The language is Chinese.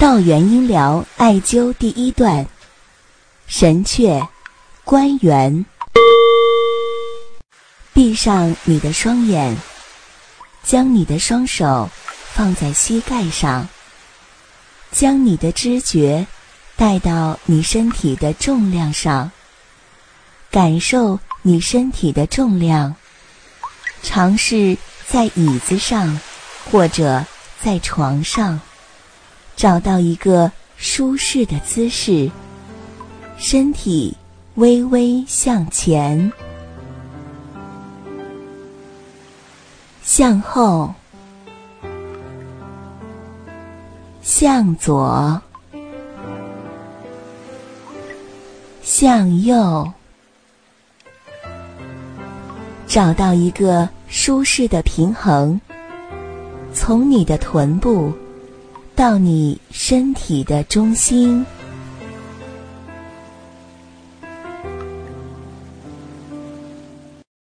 道元音疗艾灸第一段，神阙关元。闭上你的双眼，将你的双手放在膝盖上，将你的知觉带到你身体的重量上，感受你身体的重量，尝试在椅子上或者在床上找到一个舒适的姿势，身体微微向前，向后，向左，向右，找到一个舒适的平衡，从你的臀部到你身体的中心。